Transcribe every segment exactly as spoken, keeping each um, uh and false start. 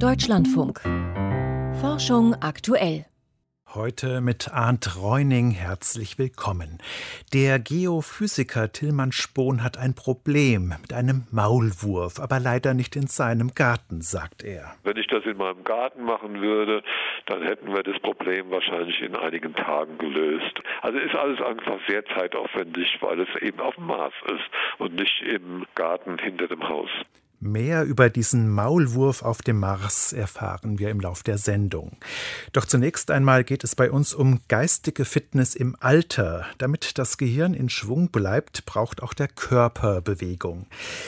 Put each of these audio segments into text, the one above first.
Deutschlandfunk. Forschung aktuell. Heute mit Arndt Reuning herzlich willkommen. Der Geophysiker Tilman Spohn hat ein Problem mit einem Maulwurf, aber leider nicht in seinem Garten, sagt er. Wenn ich das in meinem Garten machen würde, dann hätten wir das Problem wahrscheinlich in einigen Tagen gelöst. Also ist alles einfach sehr zeitaufwendig, weil es eben auf dem Mars ist und nicht im Garten hinter dem Haus. Mehr über diesen Maulwurf auf dem Mars erfahren wir im Lauf der Sendung. Doch zunächst einmal geht es bei uns um geistige Fitness im Alter. Damit das Gehirn in Schwung bleibt, braucht auch der Körper Bewegung.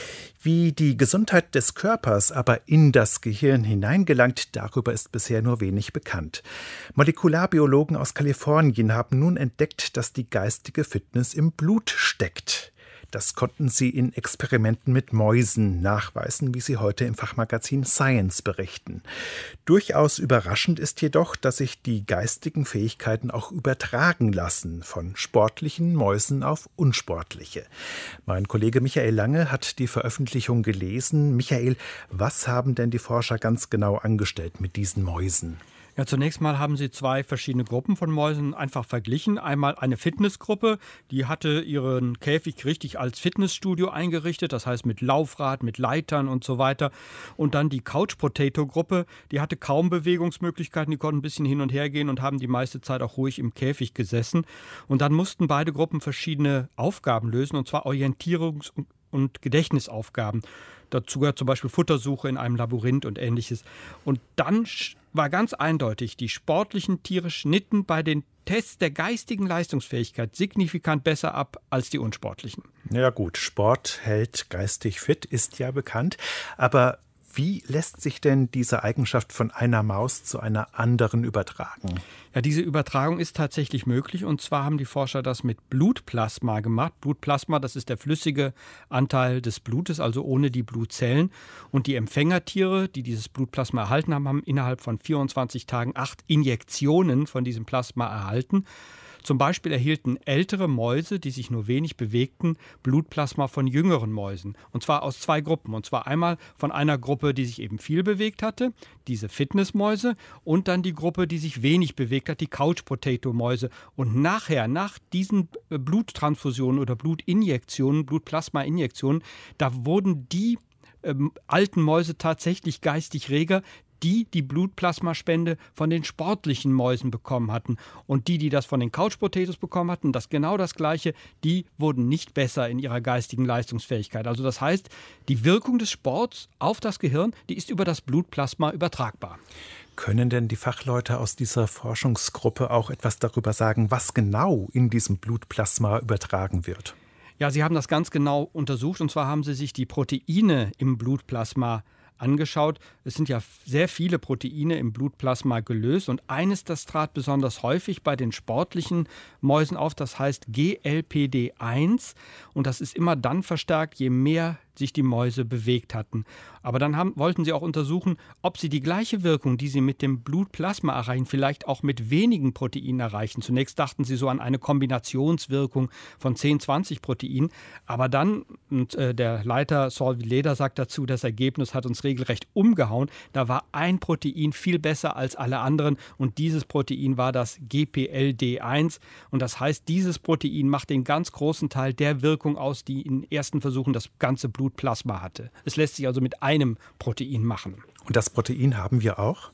Wie die Gesundheit des Körpers aber in das Gehirn hineingelangt, darüber ist bisher nur wenig bekannt. Molekularbiologen aus Kalifornien haben nun entdeckt, dass die geistige Fitness im Blut steckt. Das konnten sie in Experimenten mit Mäusen nachweisen, wie sie heute im Fachmagazin Science berichten. Durchaus überraschend ist jedoch, dass sich die geistigen Fähigkeiten auch übertragen lassen von sportlichen Mäusen auf unsportliche. Mein Kollege Michael Lange hat die Veröffentlichung gelesen. Michael, was haben denn die Forscher ganz genau angestellt mit diesen Mäusen? Ja, zunächst mal haben sie zwei verschiedene Gruppen von Mäusen einfach verglichen. Einmal eine Fitnessgruppe, die hatte ihren Käfig richtig als Fitnessstudio eingerichtet, das heißt mit Laufrad, mit Leitern und so weiter. Und dann die Couch-Potato-Gruppe, die hatte kaum Bewegungsmöglichkeiten, die konnten ein bisschen hin und her gehen und haben die meiste Zeit auch ruhig im Käfig gesessen. Und dann mussten beide Gruppen verschiedene Aufgaben lösen, und zwar Orientierungs- und Gedächtnisaufgaben. Dazu gehört zum Beispiel Futtersuche in einem Labyrinth und Ähnliches. Und dann war ganz eindeutig, die sportlichen Tiere schnitten bei den Tests der geistigen Leistungsfähigkeit signifikant besser ab als die unsportlichen. Ja gut, Sport hält geistig fit, ist ja bekannt. Aber wie lässt sich denn diese Eigenschaft von einer Maus zu einer anderen übertragen? Ja, diese Übertragung ist tatsächlich möglich. Und zwar haben die Forscher das mit Blutplasma gemacht. Blutplasma, das ist der flüssige Anteil des Blutes, also ohne die Blutzellen. Und die Empfängertiere, die dieses Blutplasma erhalten haben, haben innerhalb von vierundzwanzig Tagen acht Injektionen von diesem Plasma erhalten. Zum Beispiel erhielten ältere Mäuse, die sich nur wenig bewegten, Blutplasma von jüngeren Mäusen. Und zwar aus zwei Gruppen. Und zwar einmal von einer Gruppe, die sich eben viel bewegt hatte, diese Fitnessmäuse, und dann die Gruppe, die sich wenig bewegt hat, die Couch-Potato-Mäuse. Und nachher, nach diesen Bluttransfusionen oder Blutinjektionen, Blutplasma-Injektionen, da wurden die ähm, alten Mäuse tatsächlich geistig reger, die die Blutplasmaspende von den sportlichen Mäusen bekommen hatten. Und die, die das von den Couch-Potatoes bekommen hatten, das genau das Gleiche, die wurden nicht besser in ihrer geistigen Leistungsfähigkeit. Also das heißt, die Wirkung des Sports auf das Gehirn, die ist über das Blutplasma übertragbar. Können denn die Fachleute aus dieser Forschungsgruppe auch etwas darüber sagen, was genau in diesem Blutplasma übertragen wird? Ja, sie haben das ganz genau untersucht. Und zwar haben sie sich die Proteine im Blutplasma angeschaut. Es sind ja sehr viele Proteine im Blutplasma gelöst und eines, das trat besonders häufig bei den sportlichen Mäusen auf, das heißt G L P D eins, und das ist immer dann verstärkt, je mehr sich die Mäuse bewegt hatten. Aber dann haben, wollten sie auch untersuchen, ob sie die gleiche Wirkung, die sie mit dem Blutplasma erreichen, vielleicht auch mit wenigen Proteinen erreichen. Zunächst dachten sie so an eine Kombinationswirkung von zehn, zwanzig Proteinen. Aber dann, und äh, der Leiter Saul Villeda sagt dazu, das Ergebnis hat uns regelrecht umgehauen. Da war ein Protein viel besser als alle anderen und dieses Protein war das G P L D eins. Und das heißt, dieses Protein macht den ganz großen Teil der Wirkung aus, die in ersten Versuchen das ganze Blutplasma hatte. Es lässt sich also mit einem Protein machen. Und das Protein haben wir auch?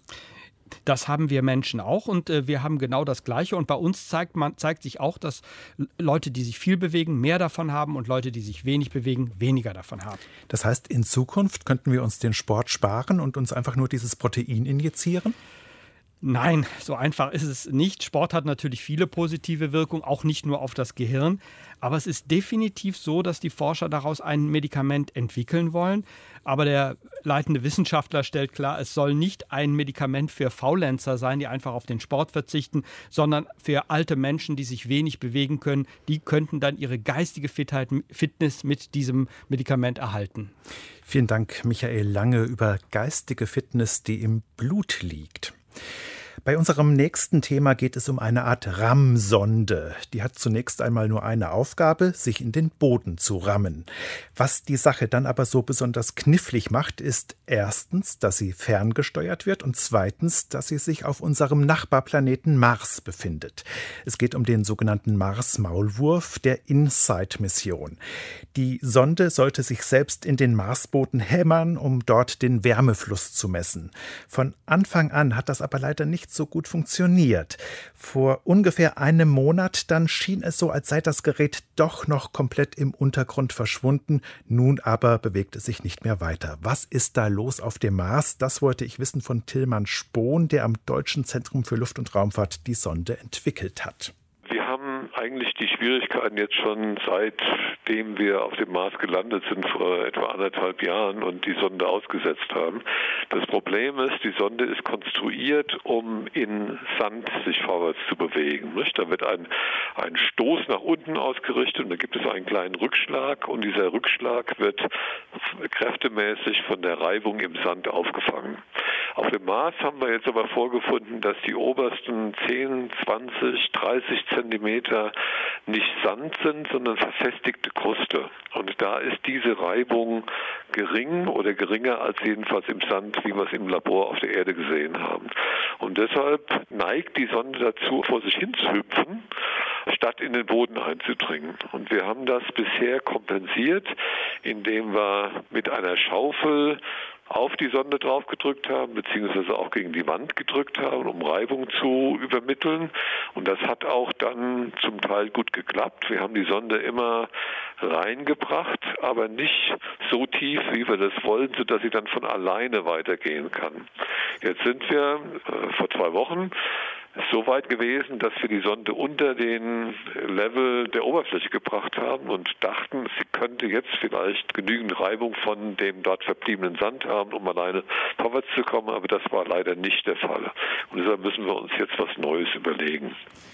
Das haben wir Menschen auch und äh, wir haben genau das Gleiche. Und bei uns zeigt, man, zeigt sich auch, dass Leute, die sich viel bewegen, mehr davon haben und Leute, die sich wenig bewegen, weniger davon haben. Das heißt, in Zukunft könnten wir uns den Sport sparen und uns einfach nur dieses Protein injizieren? Nein, so einfach ist es nicht. Sport hat natürlich viele positive Wirkungen, auch nicht nur auf das Gehirn. Aber es ist definitiv so, dass die Forscher daraus ein Medikament entwickeln wollen. Aber der leitende Wissenschaftler stellt klar, es soll nicht ein Medikament für Faulenzer sein, die einfach auf den Sport verzichten, sondern für alte Menschen, die sich wenig bewegen können. Die könnten dann ihre geistige Fitheit, Fitness mit diesem Medikament erhalten. Vielen Dank, Michael Lange, über geistige Fitness, die im Blut liegt. Bei unserem nächsten Thema geht es um eine Art Rammsonde. Die hat zunächst einmal nur eine Aufgabe, sich in den Boden zu rammen. Was die Sache dann aber so besonders knifflig macht, ist erstens, dass sie ferngesteuert wird und zweitens, dass sie sich auf unserem Nachbarplaneten Mars befindet. Es geht um den sogenannten Mars-Maulwurf der InSight-Mission. Die Sonde sollte sich selbst in den Marsboden hämmern, um dort den Wärmefluss zu messen. Von Anfang an hat das aber leider nicht so gut funktioniert. Vor ungefähr einem Monat dann schien es so, als sei das Gerät doch noch komplett im Untergrund verschwunden. Nun aber bewegt es sich nicht mehr weiter. Was ist da los auf dem Mars? Das wollte ich wissen von Tilman Spohn, der am Deutschen Zentrum für Luft- und Raumfahrt die Sonde entwickelt hat. Wir haben eigentlich die Schwierigkeiten jetzt schon seitdem wir auf dem Mars gelandet sind, vor etwa anderthalb Jahren und die Sonde ausgesetzt haben. Das Problem ist, die Sonde ist konstruiert, um in Sand sich vorwärts zu bewegen. Da wird ein, ein Stoß nach unten ausgerichtet und da gibt es einen kleinen Rückschlag und dieser Rückschlag wird kräftemäßig von der Reibung im Sand aufgefangen. Auf dem Mars haben wir jetzt aber vorgefunden, dass die obersten zehn, zwanzig, dreißig Zentimeter nicht Sand sind, sondern verfestigte Kruste. Und da ist diese Reibung gering oder geringer als jedenfalls im Sand, wie wir es im Labor auf der Erde gesehen haben. Und deshalb neigt die Sonde dazu, vor sich hin zu hüpfen, statt in den Boden einzudringen. Und wir haben das bisher kompensiert, indem wir mit einer Schaufel auf die Sonde drauf gedrückt haben, beziehungsweise auch gegen die Wand gedrückt haben, um Reibung zu übermitteln. Und das hat auch dann zum Teil gut geklappt. Wir haben die Sonde immer reingebracht, aber nicht so tief, wie wir das wollen, sodass sie dann von alleine weitergehen kann. Jetzt sind wir äh, vor zwei Wochen so weit gewesen, dass wir die Sonde unter den Level der Oberfläche gebracht haben und dachten, sie könnte jetzt vielleicht genügend Reibung von dem dort verbliebenen Sand haben, um alleine vorwärts zu kommen, aber das war leider nicht der Fall. Und deshalb müssen wir uns jetzt was Neues überlegen.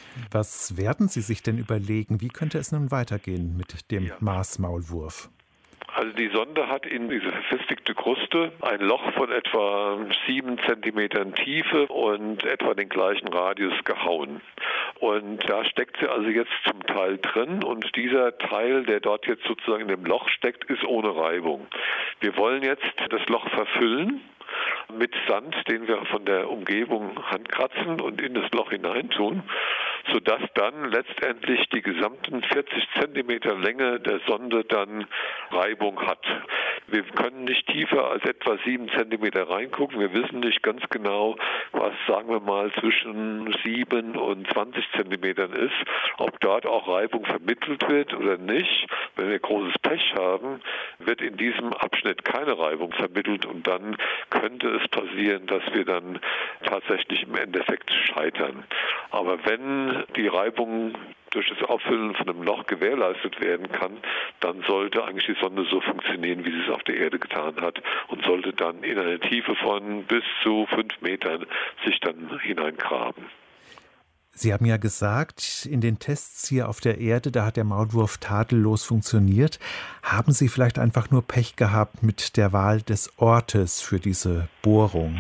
Was werden Sie sich denn überlegen? Wie könnte es nun weitergehen mit dem Ja. Mars-Maulwurf? Also die Sonde hat in diese verfestigte Kruste ein Loch von etwa sieben Zentimetern Tiefe und etwa den gleichen Radius gehauen. Und da steckt sie also jetzt zum Teil drin und dieser Teil, der dort jetzt sozusagen in dem Loch steckt, ist ohne Reibung. Wir wollen jetzt das Loch verfüllen mit Sand, den wir von der Umgebung handkratzen und in das Loch hineintun, sodass dann letztendlich die gesamten vierzig Zentimeter Länge der Sonde dann Reibung hat. Wir können nicht tiefer als etwa sieben Zentimeter reingucken. Wir wissen nicht ganz genau, was, sagen wir mal, zwischen sieben und zwanzig Zentimetern ist, ob dort auch Reibung vermittelt wird oder nicht. Wenn wir großes Pech haben, wird in diesem Abschnitt keine Reibung vermittelt und dann könnte es passieren, dass wir dann tatsächlich im Endeffekt scheitern. Aber wenn die Reibung durch das Auffüllen von einem Loch gewährleistet werden kann, dann sollte eigentlich die Sonde so funktionieren, wie sie es auf der Erde getan hat und sollte dann in eine Tiefe von bis zu fünf Metern sich dann hineingraben. Sie haben ja gesagt, in den Tests hier auf der Erde, da hat der Maulwurf tadellos funktioniert. Haben Sie vielleicht einfach nur Pech gehabt mit der Wahl des Ortes für diese Bohrung?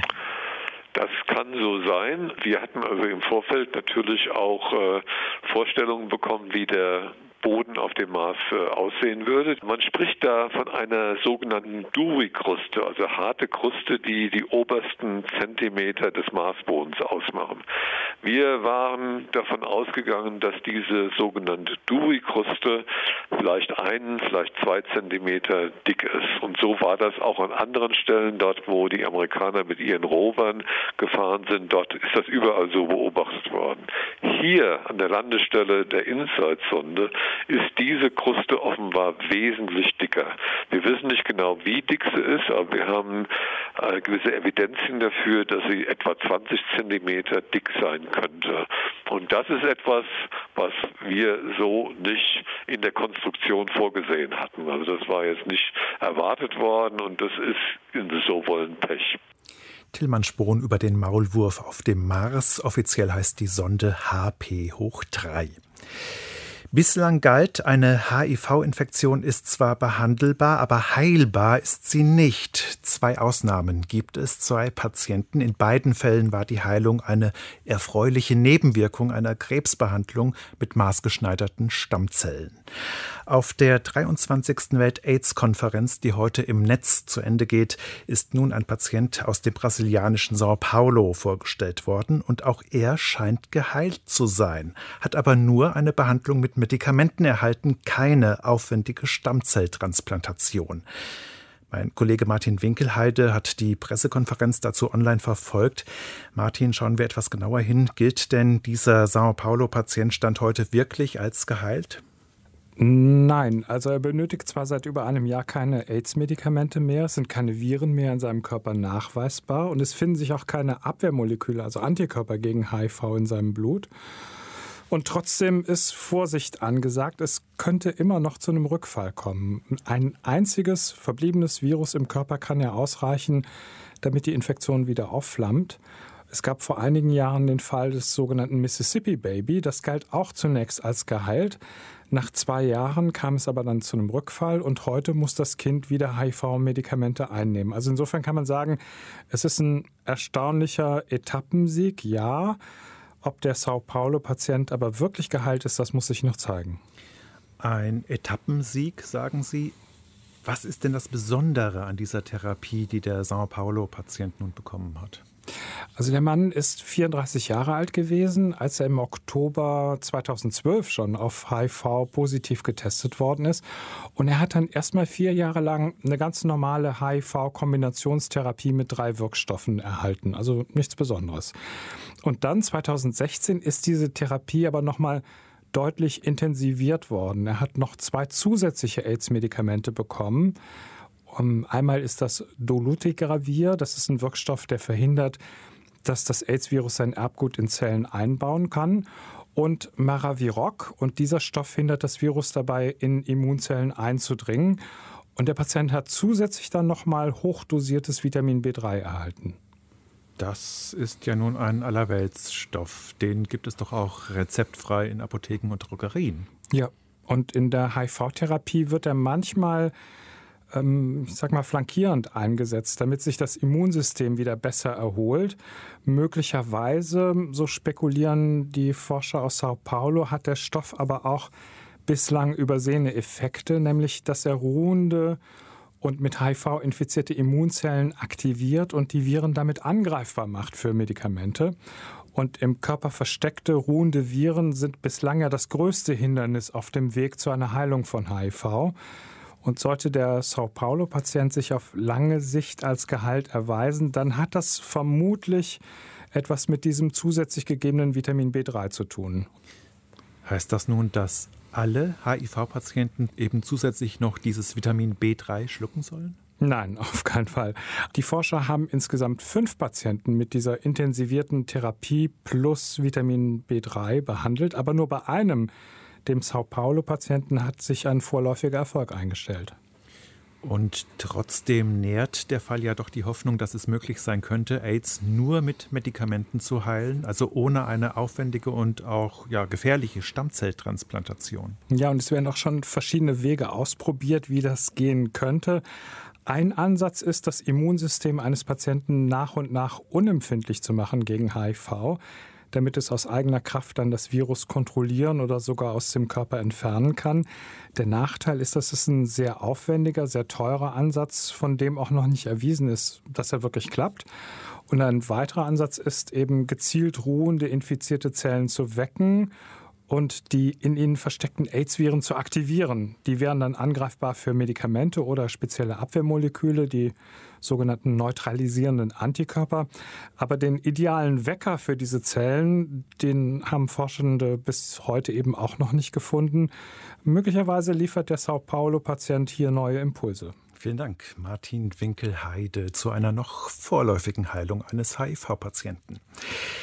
Das kann so sein. Wir hatten also im Vorfeld natürlich auch äh, Vorstellungen bekommen, wie der Boden auf dem Mars äh, aussehen würde. Man spricht da von einer sogenannten Dewey-Kruste, also harte Kruste, die die obersten Zentimeter des Marsbodens ausmachen. Wir waren davon ausgegangen, dass diese sogenannte Dewey-Kruste vielleicht ein, vielleicht zwei Zentimeter dick ist. Und so war das auch an anderen Stellen, dort wo die Amerikaner mit ihren Rovern gefahren sind, dort ist das überall so beobachtet worden. Hier an der Landestelle der InSight-Sonde ist diese Kruste offenbar wesentlich dicker. Wir wissen nicht genau, wie dick sie ist, aber wir haben äh, gewisse Evidenzien dafür, dass sie etwa zwanzig Zentimeter dick sein könnte. Und das ist etwas, was wir so nicht in der Konstruktion vorgesehen hatten. Also das war jetzt nicht erwartet worden und das ist in so wollen Pech. Tilman Spohn über den Maulwurf auf dem Mars. Offiziell heißt die Sonde H P hoch drei. Bislang galt, eine H I V-Infektion ist zwar behandelbar, aber heilbar ist sie nicht. Zwei Ausnahmen gibt es, zwei Patienten. In beiden Fällen war die Heilung eine erfreuliche Nebenwirkung einer Krebsbehandlung mit maßgeschneiderten Stammzellen. Auf der dreiundzwanzigsten Welt-Aids-Konferenz, die heute im Netz zu Ende geht, ist nun ein Patient aus dem brasilianischen São Paulo vorgestellt worden. Und auch er scheint geheilt zu sein, hat aber nur eine Behandlung mit Medikamenten erhalten, keine aufwendige Stammzelltransplantation. Mein Kollege Martin Winkelheide hat die Pressekonferenz dazu online verfolgt. Martin, schauen wir etwas genauer hin. Gilt denn dieser São Paulo-Patient Stand heute wirklich als geheilt? Nein, also er benötigt zwar seit über einem Jahr keine AIDS-Medikamente mehr, es sind keine Viren mehr in seinem Körper nachweisbar und es finden sich auch keine Abwehrmoleküle, also Antikörper gegen H I V in seinem Blut. Und trotzdem ist Vorsicht angesagt, es könnte immer noch zu einem Rückfall kommen. Ein einziges verbliebenes Virus im Körper kann ja ausreichen, damit die Infektion wieder aufflammt. Es gab vor einigen Jahren den Fall des sogenannten Mississippi Baby. Das galt auch zunächst als geheilt. Nach zwei Jahren kam es aber dann zu einem Rückfall und heute muss das Kind wieder H I V-Medikamente einnehmen. Also insofern kann man sagen, es ist ein erstaunlicher Etappensieg, ja. Ob der São Paulo-Patient aber wirklich geheilt ist, das muss sich noch zeigen. Ein Etappensieg, sagen Sie. Was ist denn das Besondere an dieser Therapie, die der São Paulo-Patient nun bekommen hat? Also der Mann ist vierunddreißig Jahre alt gewesen, als er im Oktober zweitausendzwölf schon auf H I V positiv getestet worden ist. Und er hat dann erstmal vier Jahre lang eine ganz normale H I V-Kombinationstherapie mit drei Wirkstoffen erhalten. Also nichts Besonderes. Und dann zweitausendsechzehn ist diese Therapie aber nochmal deutlich intensiviert worden. Er hat noch zwei zusätzliche AIDS-Medikamente bekommen. Einmal ist das Dolutegravir, das ist ein Wirkstoff, der verhindert, dass das AIDS-Virus sein Erbgut in Zellen einbauen kann. Und Maraviroc, und dieser Stoff hindert das Virus dabei, in Immunzellen einzudringen. Und der Patient hat zusätzlich dann nochmal hochdosiertes Vitamin B drei erhalten. Das ist ja nun ein Allerweltsstoff. Den gibt es doch auch rezeptfrei in Apotheken und Drogerien. Ja, und in der H I V-Therapie wird er manchmal, ähm, ich sag mal, flankierend eingesetzt, damit sich das Immunsystem wieder besser erholt. Möglicherweise, so spekulieren die Forscher aus São Paulo, hat der Stoff aber auch bislang übersehene Effekte, nämlich dass er ruhende und mit H I V infizierte Immunzellen aktiviert und die Viren damit angreifbar macht für Medikamente. Und im Körper versteckte, ruhende Viren sind bislang ja das größte Hindernis auf dem Weg zu einer Heilung von H I V. Und sollte der São Paulo-Patient sich auf lange Sicht als geheilt erweisen, dann hat das vermutlich etwas mit diesem zusätzlich gegebenen Vitamin B drei zu tun. Heißt das nun, dass alle H I V-Patienten eben zusätzlich noch dieses Vitamin B drei schlucken sollen? Nein, auf keinen Fall. Die Forscher haben insgesamt fünf Patienten mit dieser intensivierten Therapie plus Vitamin B drei behandelt, aber nur bei einem, dem São Paulo-Patienten, hat sich ein vorläufiger Erfolg eingestellt. Und trotzdem nährt der Fall ja doch die Hoffnung, dass es möglich sein könnte, AIDS nur mit Medikamenten zu heilen, also ohne eine aufwendige und auch ja, gefährliche Stammzelltransplantation. Ja, und es werden auch schon verschiedene Wege ausprobiert, wie das gehen könnte. Ein Ansatz ist, das Immunsystem eines Patienten nach und nach unempfindlich zu machen gegen H I V, damit es aus eigener Kraft dann das Virus kontrollieren oder sogar aus dem Körper entfernen kann. Der Nachteil ist, dass es ein sehr aufwendiger, sehr teurer Ansatz, von dem auch noch nicht erwiesen ist, dass er wirklich klappt. Und ein weiterer Ansatz ist eben, gezielt ruhende infizierte Zellen zu wecken und die in ihnen versteckten AIDS-Viren zu aktivieren. Die wären dann angreifbar für Medikamente oder spezielle Abwehrmoleküle, die sogenannten neutralisierenden Antikörper. Aber den idealen Wecker für diese Zellen, den haben Forschende bis heute eben auch noch nicht gefunden. Möglicherweise liefert der São Paulo-Patient hier neue Impulse. Vielen Dank, Martin Winkelheide, zu einer noch vorläufigen Heilung eines H I V-Patienten.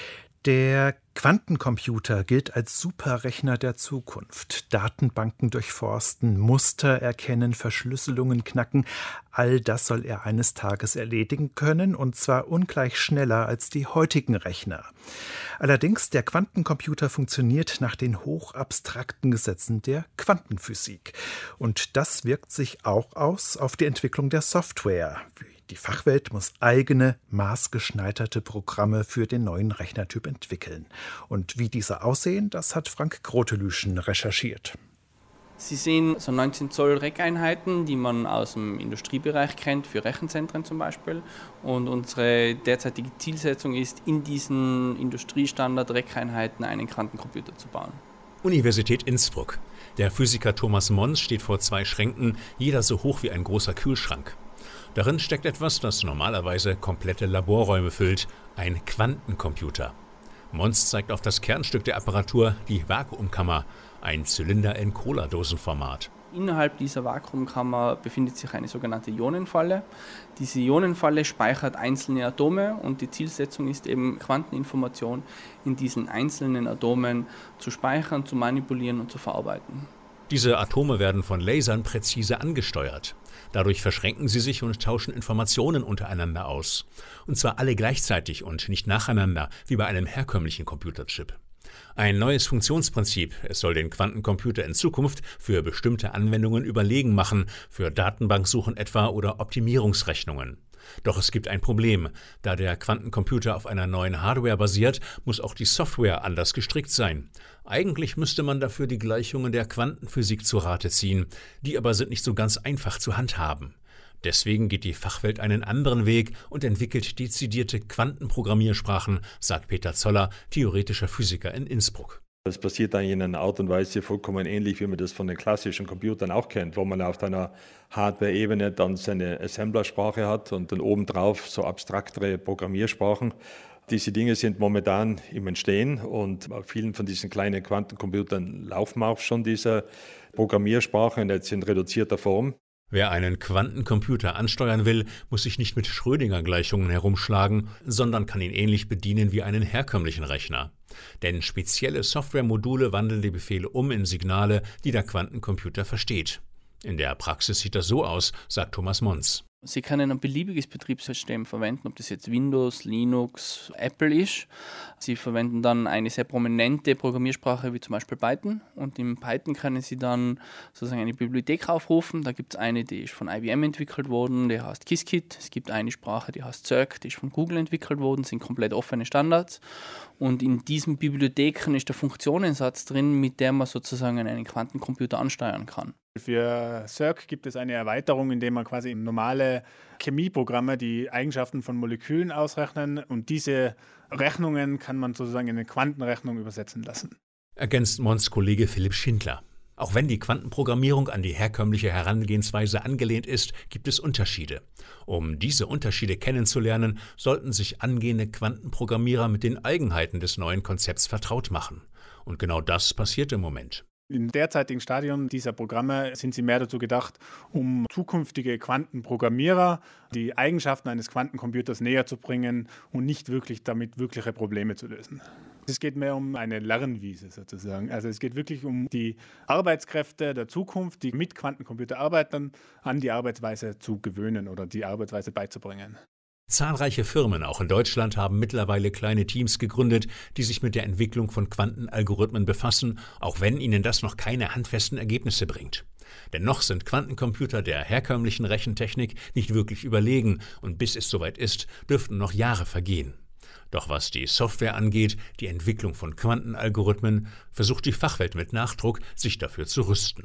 Der Quantencomputer gilt als Superrechner der Zukunft. Datenbanken durchforsten, Muster erkennen, Verschlüsselungen knacken. All das soll er eines Tages erledigen können, und zwar ungleich schneller als die heutigen Rechner. Allerdings, der Quantencomputer funktioniert nach den hochabstrakten Gesetzen der Quantenphysik. Und das wirkt sich auch aus auf die Entwicklung der Software. Die Fachwelt muss eigene, maßgeschneiderte Programme für den neuen Rechnertyp entwickeln. Und wie diese aussehen, das hat Frank Grotelüschen recherchiert. Sie sehen so neunzehn Zoll Rack-Einheiten, die man aus dem Industriebereich kennt, für Rechenzentren zum Beispiel. Und unsere derzeitige Zielsetzung ist, in diesen Industriestandard-Rack-Einheiten einen Quantencomputer zu bauen. Universität Innsbruck. Der Physiker Thomas Mons steht vor zwei Schränken, jeder so hoch wie ein großer Kühlschrank. Darin steckt etwas, das normalerweise komplette Laborräume füllt, ein Quantencomputer. Mons zeigt auf das Kernstück der Apparatur, die Vakuumkammer, ein Zylinder in Cola-Dosenformat. Innerhalb dieser Vakuumkammer befindet sich eine sogenannte Ionenfalle. Diese Ionenfalle speichert einzelne Atome und die Zielsetzung ist eben, Quanteninformation in diesen einzelnen Atomen zu speichern, zu manipulieren und zu verarbeiten. Diese Atome werden von Lasern präzise angesteuert. Dadurch verschränken sie sich und tauschen Informationen untereinander aus. Und zwar alle gleichzeitig und nicht nacheinander, wie bei einem herkömmlichen Computerchip. Ein neues Funktionsprinzip. Es soll den Quantencomputer in Zukunft für bestimmte Anwendungen überlegen machen, für Datenbanksuchen etwa oder Optimierungsrechnungen. Doch es gibt ein Problem. Da der Quantencomputer auf einer neuen Hardware basiert, muss auch die Software anders gestrickt sein. Eigentlich müsste man dafür die Gleichungen der Quantenphysik zu Rate ziehen. Die aber sind nicht so ganz einfach zu handhaben. Deswegen geht die Fachwelt einen anderen Weg und entwickelt dezidierte Quantenprogrammiersprachen, sagt Peter Zoller, theoretischer Physiker in Innsbruck. Das passiert eigentlich in einer Art und Weise vollkommen ähnlich, wie man das von den klassischen Computern auch kennt, wo man auf einer Hardware-Ebene dann seine Assemblersprache hat und dann obendrauf so abstraktere Programmiersprachen. Diese Dinge sind momentan im Entstehen und auf vielen von diesen kleinen Quantencomputern laufen auch schon diese Programmiersprachen jetzt in reduzierter Form. Wer einen Quantencomputer ansteuern will, muss sich nicht mit Schrödinger-Gleichungen herumschlagen, sondern kann ihn ähnlich bedienen wie einen herkömmlichen Rechner. Denn spezielle Softwaremodule wandeln die Befehle um in Signale, die der Quantencomputer versteht. In der Praxis sieht das so aus, sagt Thomas Mons. Sie können ein beliebiges Betriebssystem verwenden, ob das jetzt Windows, Linux, Apple ist. Sie verwenden dann eine sehr prominente Programmiersprache wie zum Beispiel Python. Und in Python können Sie dann sozusagen eine Bibliothek aufrufen. Da gibt es eine, die ist von I B M entwickelt worden, die heißt Qiskit. Es gibt eine Sprache, die heißt Cirq, die ist von Google entwickelt worden, das sind komplett offene Standards. Und in diesen Bibliotheken ist der Funktionensatz drin, mit der man sozusagen einen Quantencomputer ansteuern kann. Für Cirq gibt es eine Erweiterung, in der man quasi in normale Chemieprogramme die Eigenschaften von Molekülen ausrechnen und diese Rechnungen kann man sozusagen in eine Quantenrechnung übersetzen lassen. Ergänzt Mons Kollege Philipp Schindler. Auch wenn die Quantenprogrammierung an die herkömmliche Herangehensweise angelehnt ist, gibt es Unterschiede. Um diese Unterschiede kennenzulernen, sollten sich angehende Quantenprogrammierer mit den Eigenheiten des neuen Konzepts vertraut machen. Und genau das passiert im Moment. Im derzeitigen Stadium dieser Programme sind sie mehr dazu gedacht, um zukünftige Quantenprogrammierer die Eigenschaften eines Quantencomputers näher zu bringen und nicht wirklich damit wirkliche Probleme zu lösen. Es geht mehr um eine Lernwiese sozusagen. Also es geht wirklich um die Arbeitskräfte der Zukunft, die mit Quantencomputer arbeiten, an die Arbeitsweise zu gewöhnen oder die Arbeitsweise beizubringen. Zahlreiche Firmen, auch in Deutschland, haben mittlerweile kleine Teams gegründet, die sich mit der Entwicklung von Quantenalgorithmen befassen, auch wenn ihnen das noch keine handfesten Ergebnisse bringt. Denn noch sind Quantencomputer der herkömmlichen Rechentechnik nicht wirklich überlegen und bis es soweit ist, dürften noch Jahre vergehen. Doch was die Software angeht, die Entwicklung von Quantenalgorithmen, versucht die Fachwelt mit Nachdruck, sich dafür zu rüsten.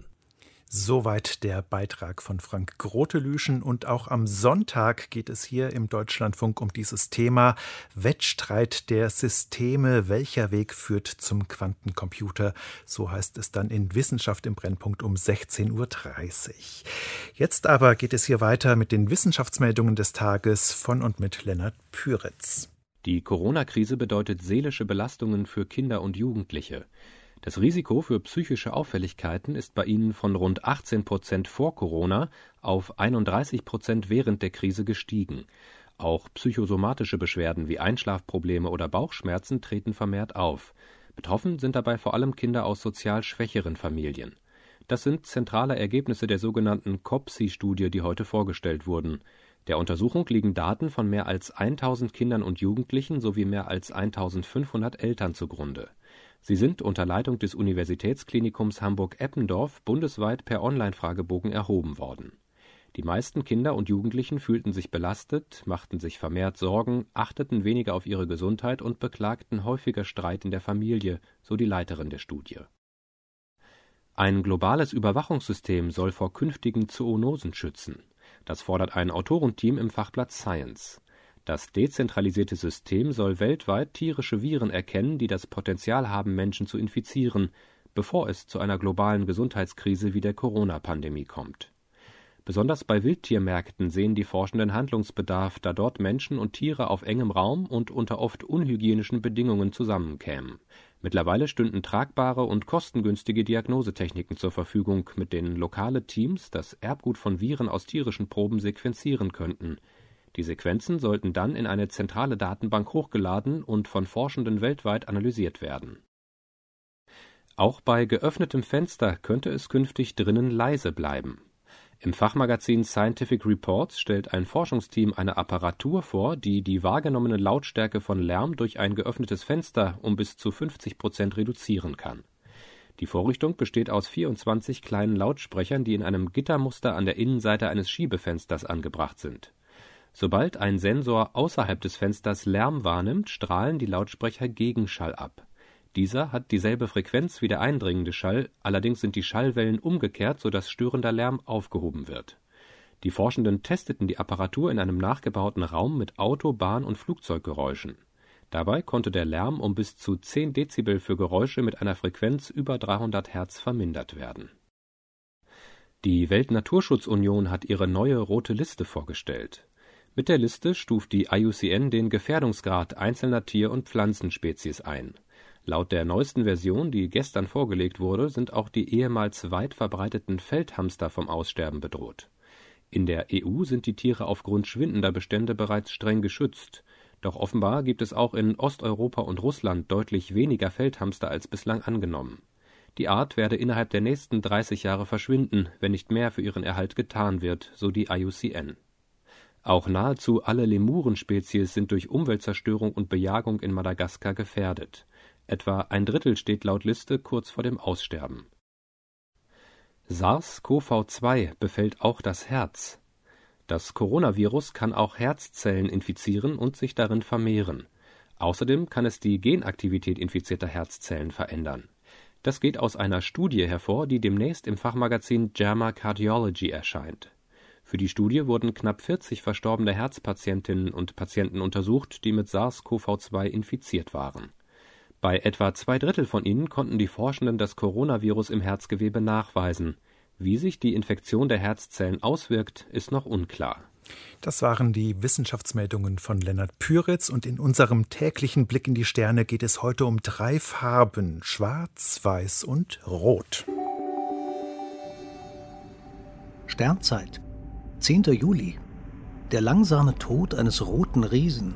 Soweit der Beitrag von Frank Grotelüschen und auch am Sonntag geht es hier im Deutschlandfunk um dieses Thema Wettstreit der Systeme, welcher Weg führt zum Quantencomputer? So heißt es dann in Wissenschaft im Brennpunkt um sechzehn Uhr dreißig. Jetzt aber geht es hier weiter mit den Wissenschaftsmeldungen des Tages von und mit Lennart Püritz. Die Corona-Krise bedeutet seelische Belastungen für Kinder und Jugendliche. Das Risiko für psychische Auffälligkeiten ist bei ihnen von rund achtzehn Prozent vor Corona auf einunddreißig Prozent während der Krise gestiegen. Auch psychosomatische Beschwerden wie Einschlafprobleme oder Bauchschmerzen treten vermehrt auf. Betroffen sind dabei vor allem Kinder aus sozial schwächeren Familien. Das sind zentrale Ergebnisse der sogenannten C O P S I-Studie, die heute vorgestellt wurden. Der Untersuchung liegen Daten von mehr als tausend Kindern und Jugendlichen sowie mehr als eintausendfünfhundert Eltern zugrunde. Sie sind unter Leitung des Universitätsklinikums Hamburg-Eppendorf bundesweit per Online-Fragebogen erhoben worden. Die meisten Kinder und Jugendlichen fühlten sich belastet, machten sich vermehrt Sorgen, achteten weniger auf ihre Gesundheit und beklagten häufiger Streit in der Familie, so die Leiterin der Studie. Ein globales Überwachungssystem soll vor künftigen Zoonosen schützen. Das fordert ein Autorenteam im Fachblatt Science. Das dezentralisierte System soll weltweit tierische Viren erkennen, die das Potenzial haben, Menschen zu infizieren, bevor es zu einer globalen Gesundheitskrise wie der Corona-Pandemie kommt. Besonders bei Wildtiermärkten sehen die Forschenden Handlungsbedarf, da dort Menschen und Tiere auf engem Raum und unter oft unhygienischen Bedingungen zusammenkämen. Mittlerweile stünden tragbare und kostengünstige Diagnosetechniken zur Verfügung, mit denen lokale Teams das Erbgut von Viren aus tierischen Proben sequenzieren könnten. Die Sequenzen sollten dann in eine zentrale Datenbank hochgeladen und von Forschenden weltweit analysiert werden. Auch bei geöffnetem Fenster könnte es künftig drinnen leise bleiben. Im Fachmagazin Scientific Reports stellt ein Forschungsteam eine Apparatur vor, die die wahrgenommene Lautstärke von Lärm durch ein geöffnetes Fenster um bis zu fünfzig Prozent reduzieren kann. Die Vorrichtung besteht aus vierundzwanzig kleinen Lautsprechern, die in einem Gittermuster an der Innenseite eines Schiebefensters angebracht sind. Sobald ein Sensor außerhalb des Fensters Lärm wahrnimmt, strahlen die Lautsprecher Gegenschall ab. Dieser hat dieselbe Frequenz wie der eindringende Schall, allerdings sind die Schallwellen umgekehrt, sodass störender Lärm aufgehoben wird. Die Forschenden testeten die Apparatur in einem nachgebauten Raum mit Auto-, Bahn- und Flugzeuggeräuschen. Dabei konnte der Lärm um bis zu zehn Dezibel für Geräusche mit einer Frequenz über dreihundert Hertz vermindert werden. Die Weltnaturschutzunion hat ihre neue rote Liste vorgestellt. Mit der Liste stuft die I U C N den Gefährdungsgrad einzelner Tier- und Pflanzenspezies ein. Laut der neuesten Version, die gestern vorgelegt wurde, sind auch die ehemals weit verbreiteten Feldhamster vom Aussterben bedroht. In der E U sind die Tiere aufgrund schwindender Bestände bereits streng geschützt. Doch offenbar gibt es auch in Osteuropa und Russland deutlich weniger Feldhamster als bislang angenommen. Die Art werde innerhalb der nächsten dreißig Jahre verschwinden, wenn nicht mehr für ihren Erhalt getan wird, so die I U C N. Auch nahezu alle Lemurenspezies sind durch Umweltzerstörung und Bejagung in Madagaskar gefährdet. Etwa ein Drittel steht laut Liste kurz vor dem Aussterben. SARS-C o V zwei befällt auch das Herz. Das Coronavirus kann auch Herzzellen infizieren und sich darin vermehren. Außerdem kann es die Genaktivität infizierter Herzzellen verändern. Das geht aus einer Studie hervor, die demnächst im Fachmagazin JAMA Cardiology erscheint. Für die Studie wurden knapp vierzig verstorbene Herzpatientinnen und Patienten untersucht, die mit SARS-C o V zwei infiziert waren. Bei etwa zwei Drittel von ihnen konnten die Forschenden das Coronavirus im Herzgewebe nachweisen. Wie sich die Infektion der Herzzellen auswirkt, ist noch unklar. Das waren die Wissenschaftsmeldungen von Lennart Püritz, und in unserem täglichen Blick in die Sterne geht es heute um drei Farben: Schwarz, Weiß und Rot. Sternzeit, zehnter Juli. Der langsame Tod eines roten Riesen.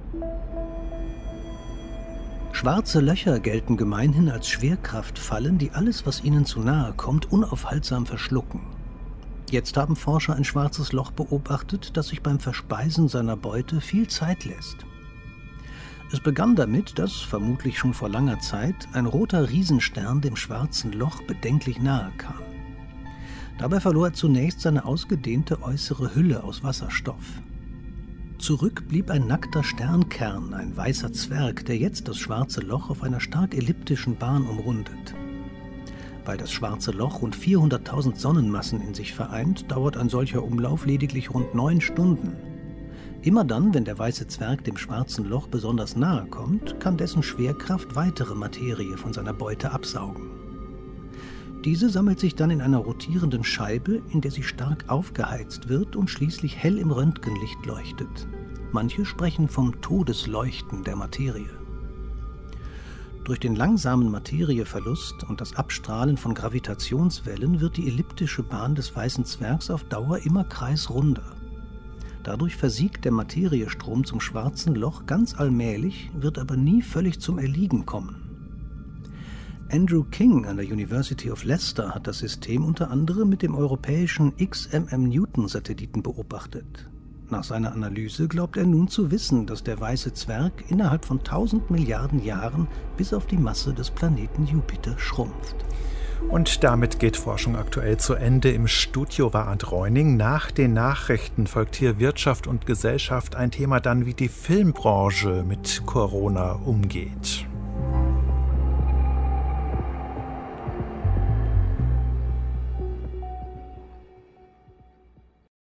Schwarze Löcher gelten gemeinhin als Schwerkraftfallen, die alles, was ihnen zu nahe kommt, unaufhaltsam verschlucken. Jetzt haben Forscher ein schwarzes Loch beobachtet, das sich beim Verspeisen seiner Beute viel Zeit lässt. Es begann damit, dass, vermutlich schon vor langer Zeit, ein roter Riesenstern dem schwarzen Loch bedenklich nahe kam. Dabei verlor er zunächst seine ausgedehnte äußere Hülle aus Wasserstoff. Zurück blieb ein nackter Sternkern, ein weißer Zwerg, der jetzt das schwarze Loch auf einer stark elliptischen Bahn umrundet. Weil das schwarze Loch rund vierhunderttausend Sonnenmassen in sich vereint, dauert ein solcher Umlauf lediglich rund neun Stunden. Immer dann, wenn der weiße Zwerg dem schwarzen Loch besonders nahe kommt, kann dessen Schwerkraft weitere Materie von seiner Beute absaugen. Diese sammelt sich dann in einer rotierenden Scheibe, in der sie stark aufgeheizt wird und schließlich hell im Röntgenlicht leuchtet. Manche sprechen vom Todesleuchten der Materie. Durch den langsamen Materieverlust und das Abstrahlen von Gravitationswellen wird die elliptische Bahn des weißen Zwergs auf Dauer immer kreisrunder. Dadurch versiegt der Materiestrom zum Schwarzen Loch ganz allmählich, wird aber nie völlig zum Erliegen kommen. Andrew King an der University of Leicester hat das System unter anderem mit dem europäischen X M M Newton-Satelliten beobachtet. Nach seiner Analyse glaubt er nun zu wissen, dass der Weiße Zwerg innerhalb von tausend Milliarden Jahren bis auf die Masse des Planeten Jupiter schrumpft. Und damit geht Forschung aktuell zu Ende. Im Studio war Arndt Reuning. Nach den Nachrichten folgt hier Wirtschaft und Gesellschaft, ein Thema dann, wie die Filmbranche mit Corona umgeht.